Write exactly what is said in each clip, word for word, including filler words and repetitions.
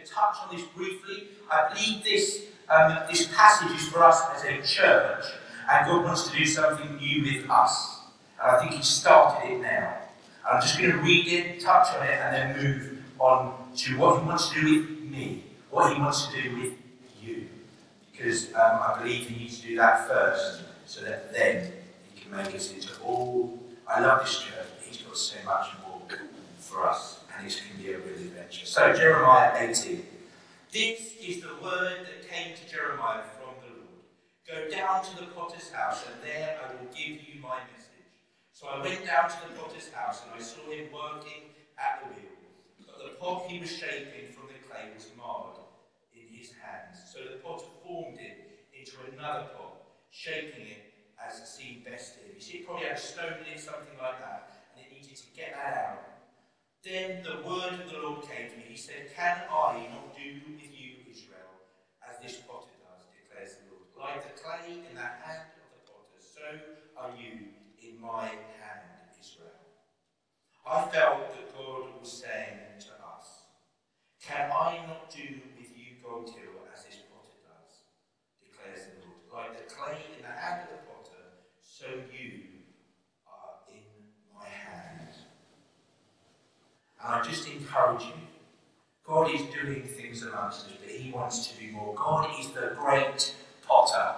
to touch on this briefly. I believe this, um, this passage is for us as a church, and God wants to do something new with us. And I think He's started it now. I'm just going to read it, touch on it, and then move on to what He wants to do with me, what He wants to do with you. Because um, I believe He needs to do that first, so that then He can make us into all. I love this church, but He's got so much more for us, and this can be a real adventure. So, Jeremiah eighteen. This is the word that came to Jeremiah from the Lord. Go down to the potter's house, and there I will give you my message. So I went down to the potter's house, and I saw him working at the wheel. But the pot he was shaping from the clay was marred in his hands. So the potter formed it into another pot, shaping it as it seemed best to him. You see, it probably had a stone in it, something like that, and it needed to get that out. Then the word of the Lord came to me. He said, can I not do with you, Israel, as this potter does, declares the Lord. Like the clay in the hand of the potter, so are you in my hand, Israel. I felt that God was saying to us, can I not do with you, Gold Hill, as this potter does, declares the Lord. Like the clay in the hand of the potter, so you are in my hand. And I just encourage you, God is doing things amongst us, but He wants to do more. God is the great potter.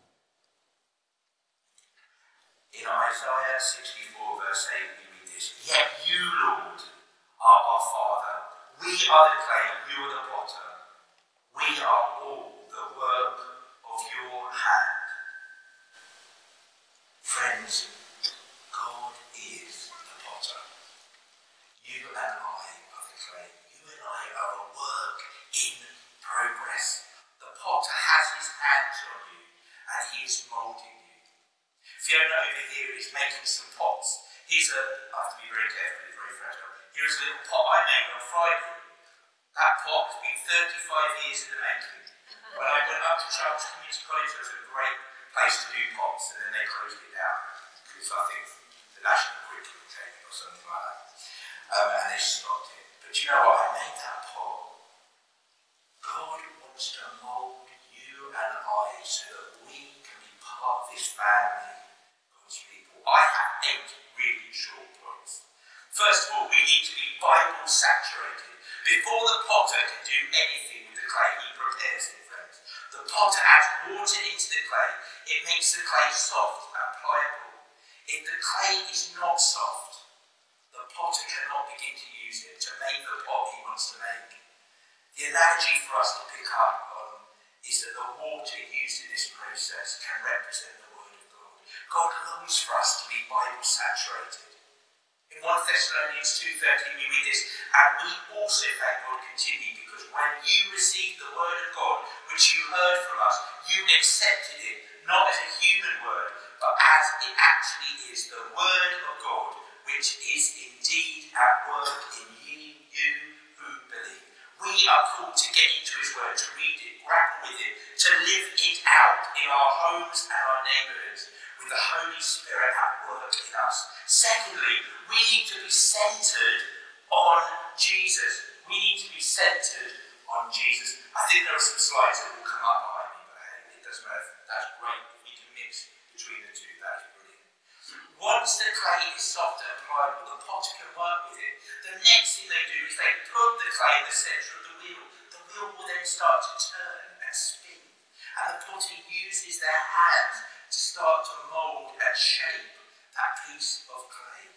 In Isaiah sixty-four, verse eight, we read this. Yet you, Lord, are our Father. We are the clay, you are the potter. We are all the work of your hand. Friends, God is the potter. You and I are the clay. You and I are a work in progress. The potter has his hands on you, and he is moulding you. Fiona over here is making some pots. Here's a, I have to be very careful, it's very fragile. Here's a little pot I made on Friday. That pot has been thirty-five years in the making. When I went up to Charles Community College, it was a great place to do pots, and then they closed it down. Because I think the National Curriculum came in or something like that. Um, and they stopped it. But you know what? I made that pot. God wants to mould you and I so that we can be part of this family. People. I have eight really short points. First of all, we need to be Bible saturated. Before the potter can do anything with the clay, he prepares it, friends. The potter adds water into the clay. It makes the clay soft and pliable. If the clay is not soft, the potter cannot begin to use it to make the pot he wants to make. The analogy for us to pick up on is that the water used in this process can represent the Word of God. God longs for us to be Bible saturated. In First Thessalonians two thirteen we read this, and we also thank God continually because when you received the word of God, which you heard from us, you accepted it, not as a human word, but as it actually is, the word of God, which is indeed at work in you, you who believe. We are called to get into his word, to read it, grapple with it, to live it out in our homes and our neighbourhoods, with the Holy Spirit at work in us. Secondly, we need to be centred on Jesus. We need to be centred on Jesus. I think there are some slides that will come up behind me, but hey, it doesn't matter. That's great. If we can mix between the two, that is brilliant. Once the clay is soft and pliable, the potter can work with it. The next thing they do is they put the clay in the centre of the wheel. The wheel will then start to turn and spin. And the potter uses their hands to start to mould and shape that piece of clay.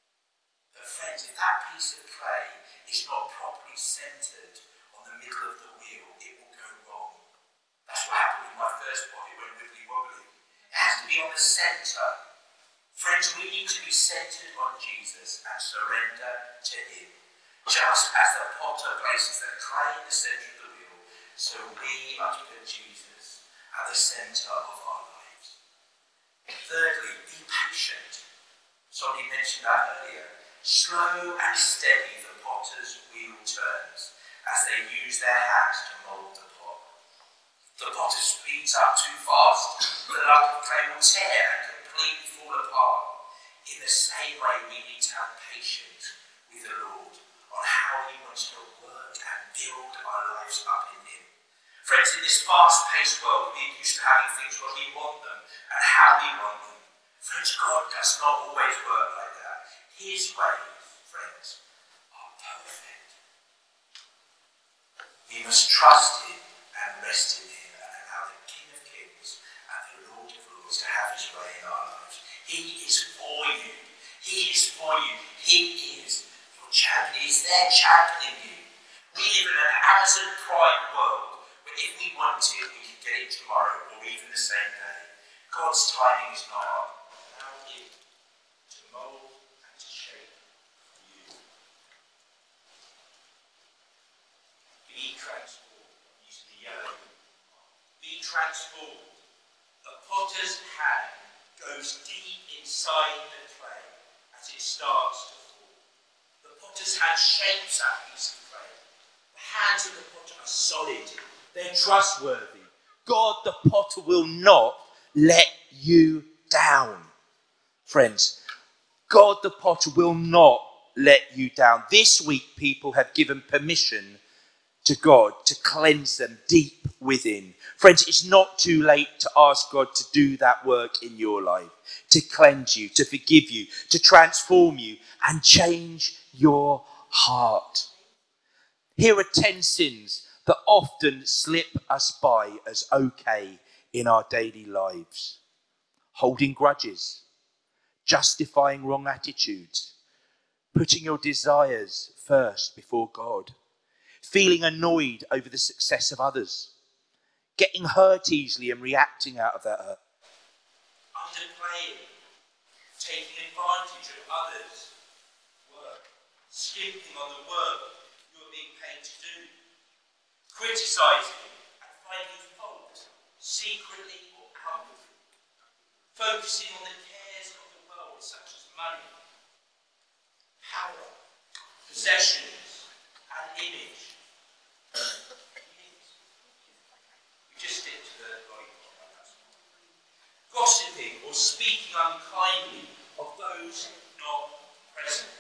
But friends, if that piece of clay is not properly centred on the middle of the wheel, it will go wrong. That's what happened with my first pot. It went wibbly wobbly. It has to be on the centre. Friends, we need to be centred on Jesus and surrender to him. Just as the potter places the clay in the centre of the wheel, so we must put Jesus at the centre of our lives. Thirdly, be patient. Somebody mentioned that earlier. Slow and steady the potter's wheel turns as they use their hands to mould the pot. The potter speeds up too fast, the lump of clay will tear and completely fall apart. In the same way, we need to have patience with the Lord on how he wants to work and build our our lives up in him. Friends, in this fast-paced world, we're used to having things when we want them and how we want them. Friends, God does not always work like that. His ways, friends, are perfect. We must trust him and rest in him and allow the King of Kings and the Lord of Lords to have his way in our lives. He is for you. He is for you. He is your champion. He is there championing you. We live in an Amazon Prime world where if we want it, we can get it tomorrow or even the same day. God's timing is not up. Allow him to mould and to shape you. Be transformed. Using the yellow. Be transformed. The potter's hand goes deep inside the clay as it starts to fall. The potter's hand shapes that piece of clay. The hands of the potter are solid. They're trustworthy. God the potter will not let you down. Friends, God the potter will not let you down. This week people have given permission to God to cleanse them deep within. Friends, it's not too late to ask God to do that work in your life, to cleanse you, to forgive you, to transform you and change your heart. Here are ten sins that often slip us by as okay in our daily lives. Holding grudges, justifying wrong attitudes, putting your desires first before God, feeling annoyed over the success of others, getting hurt easily and reacting out of that hurt, underplaying, taking advantage of others' work, skimping on the work you're being paid to do, criticising and finding fault, secretly or outwardly, focusing on the cares of the world such as money, power, possessions and image. We just did to the lollipop. Gossiping or speaking unkindly of those not present.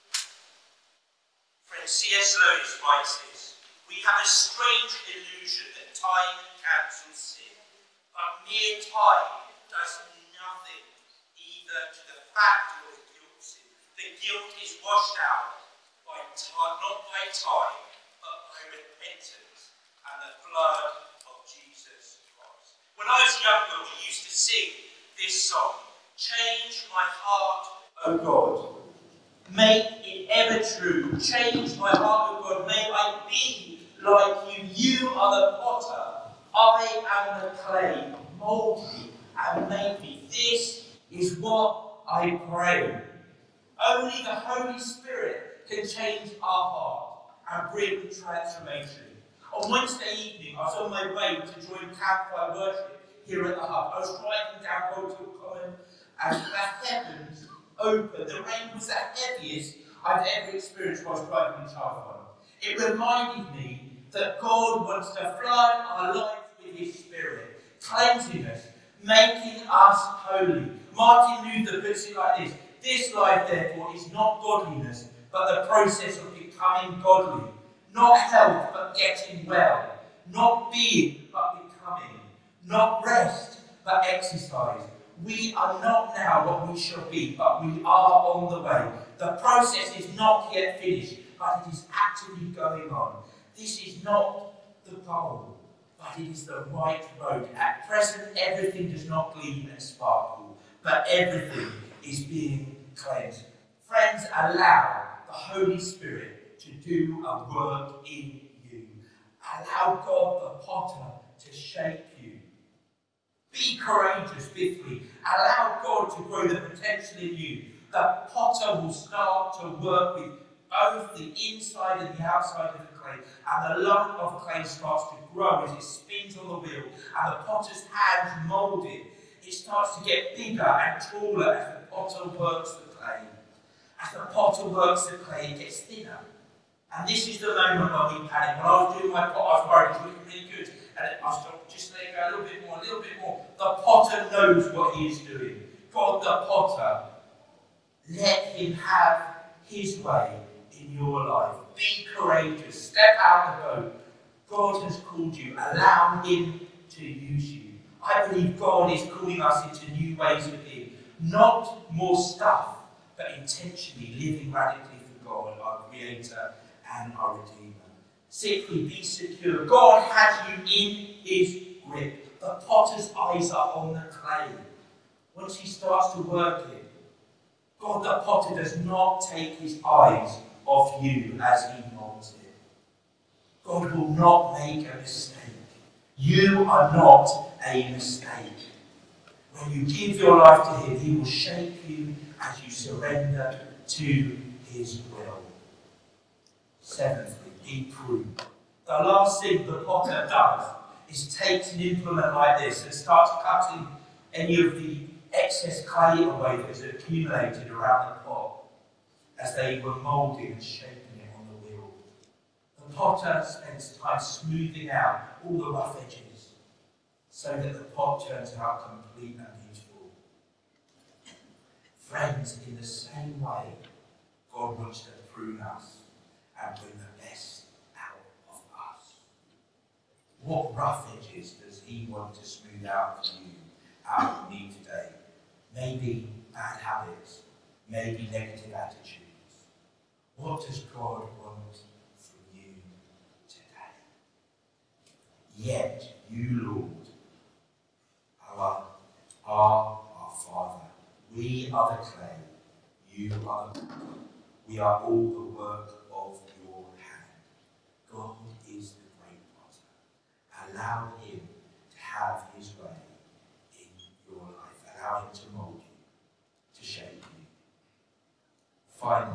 Friend C S Lewis writes this: we have a strange illusion that time cancels sin, but mere time does nothing either to the fact or the guilt of sin. The guilt is washed out by time, not by time, but by repentance and the blood of Jesus Christ. When I was younger, we used to sing this song: change my heart, O God. Make it ever true. Change my heart, O God. May I be like you. You are the potter. I am the clay. Mold me and make me. This is what I pray. Only the Holy Spirit can change our heart and bring transformation. On Wednesday evening, I was on my way to join campfire worship here at the hub. I was driving down Goldhill Common and the heavens opened. The rain was the heaviest I've ever experienced while I was driving in Charlton. It reminded me that God wants to flood our lives with his Spirit, cleansing us, making us holy. Martin Luther puts it like this: this life, therefore, is not godliness, but the process of becoming godly. Not health, but getting well. Not being, but becoming. Not rest, but exercise. We are not now what we shall be, but we are on the way. The process is not yet finished, but it is actively going on. This is not the goal, but it is the right road. At present, everything does not gleam and sparkle, but everything is being cleansed. Friends, allow the Holy Spirit to do a work in you. Allow God the potter to shape you. Be courageous, fifthly. Allow God to grow the potential in you. The potter will start to work with both the inside and the outside of the clay, and the lump of clay starts to grow as it spins on the wheel, and the potter's hands mould it. It starts to get bigger and taller as the potter works the clay. As the potter works the clay, it gets thinner. And this is the moment when we panic. When I was doing my pot, I was worried, it was looking really good. And I was just letting go a little bit more, a little bit more. The potter knows what he is doing. God the potter, let him have his way in your life. Be courageous. Step out of the boat. God has called you. Allow him to use you. I believe God is calling us into new ways with him. Not more stuff, but intentionally living radically for God, our Creator and our Redeemer. Sixthly, be secure. God has you in his grip. The potter's eyes are on the clay. Once he starts to work it, God the potter does not take his eyes off you as he molds it. God will not make a mistake. You are not a mistake. When you give your life to him, he will shape you as you surrender to his will. Seventhly, be prudent. The last thing the potter does is takes an implement like this and starts cutting any of the excess clay away that has accumulated around the pot as they were moulding and shaping it on the wheel. The potter spends time smoothing out all the rough edges so that the pot turns out complete and beautiful. Friends, in the same way, God wants to prune us and bring the best out of us. What rough edges does he want to smooth out for you, out of me today? Maybe bad habits, maybe negative attitudes. What does God want from you today? Yet you, Lord, are, are our Father. We are the clay, you are the potter. We are all the work of your hand. God is the great potter. Allow him to have his way in your life. Allow him to mold you, to shape you. Finally,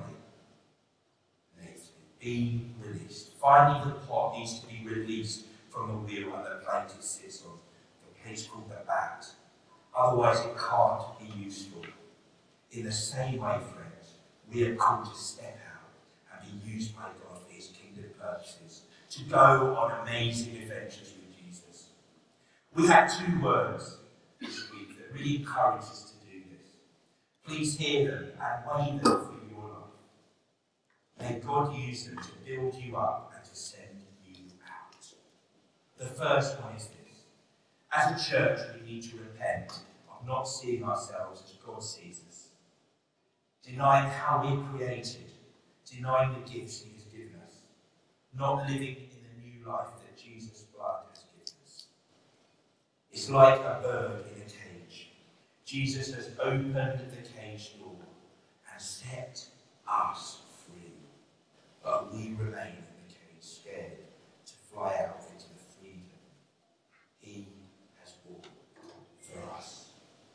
be released. Finally, the pot needs to be released from the wheel and the plate it sits on, the place called the bat. Otherwise, it can't be useful. In the same way, friends, we are called to step out and be used by God for his kingdom purposes, to go on amazing adventures with Jesus. We had two words this week that really encourage us to do this. Please hear them and weigh them for your life. May God use them to build you up and to send you out. The first one is this. As a church, we need to repent of not seeing ourselves as God sees us. Denying how we're created. Denying the gifts he has given us. Not living in the new life that Jesus' blood has given us. It's like a bird in a cage. Jesus has opened the cage door and set us free. But we remain in the cage, scared to fly out into the freedom he has bought for us.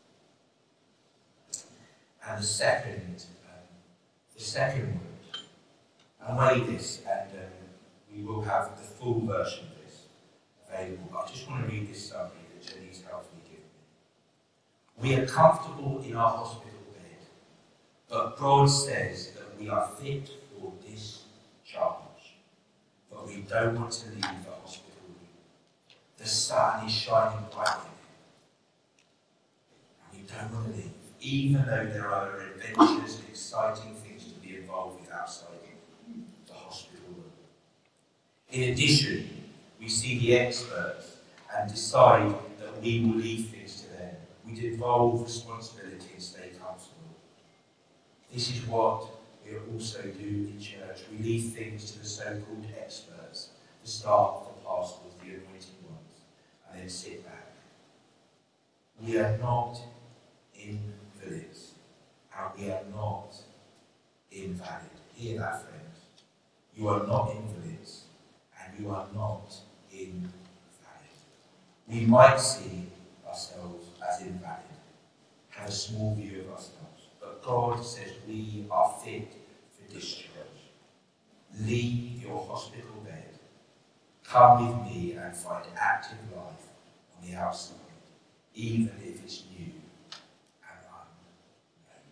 And the second, um, the second word, and weigh this, and um, we will have the full version of this available. But I just want to read this summary that Jenny's helpfully given me. We are comfortable in our hospital bed, but God says that we are fit for this charge. But we don't want to leave the hospital room. The sun is shining brightly, and we don't want to leave, even though there are adventures and exciting things to be involved with outside the hospital room. In addition, we see the experts and decide that we will leave things to them. We devolve responsibility and stay comfortable. This is what we also do in church. We leave things to the so-called experts, the staff, the pastors, the anointed ones, and then sit back. We are not invalids, and we are not invalid. Hear that, friends. You are not invalids, and you are not invalid. We might see ourselves as invalid, have a small view of ourselves, but God says we are fit for discharge. Leave your hospital bed. Come with me and find active life on the outside, even if it's new and unknown.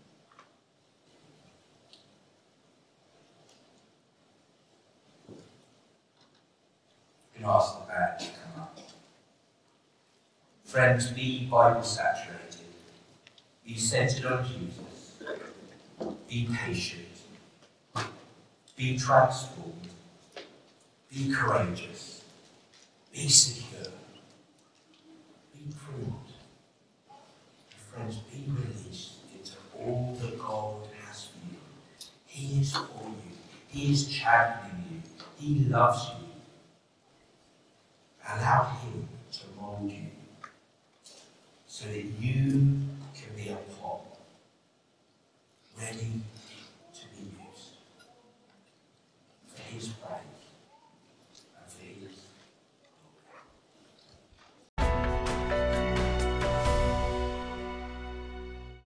You can ask the band to come up. Friends, be Bible saturated. Be centered on Jesus. Be patient. Be transformed. Be courageous. Be secure. Be pruned. And friends, be released into all that God has for you. He is for you. He is championing you. He loves you. Allow him to mold you so that you can be a pot ready